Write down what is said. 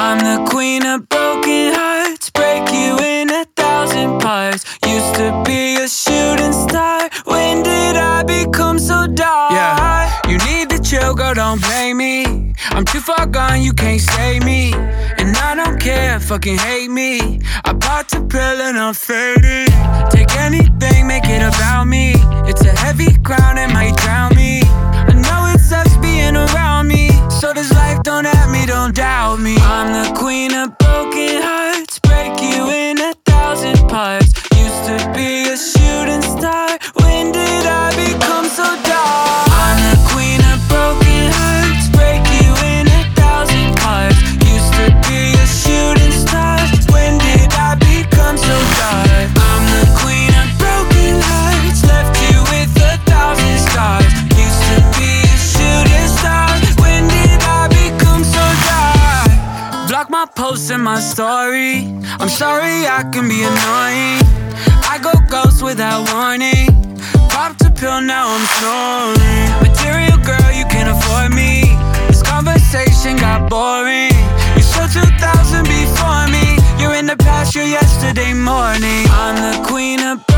I'm the queen of broken hearts, break you in 1,000 parts. Used to be a shooting star, when did I become so dark? Yeah, you need to chill, girl, don't blame me. I'm too far gone, you can't save me. And I don't care, fucking hate me. I popped a pill and I'm faded. Take anything, make it about me. It's a heavy crown, it might drown me. I know it sucks being around me, so this life don't at me, don't doubt me. I'm the queen of broken hearts, break you in 1,000 parts. Used to be a shooting star, when did I become so dark? I'm the queen of broken hearts, break you in 1,000 parts. Used to be a shooting star, when did I become so dark? I'm the queen of broken hearts, left you with 1,000 scars. Used to be a shooting star, when did I become so dark? Block my posts and my story, I'm sorry I can be annoying. I go ghost without warning. Popped a pill, now I'm snoring. Material girl, you can't afford me. This conversation got boring. You sold 2,000 before me. You're in the past, you're yesterday morning. I'm the queen of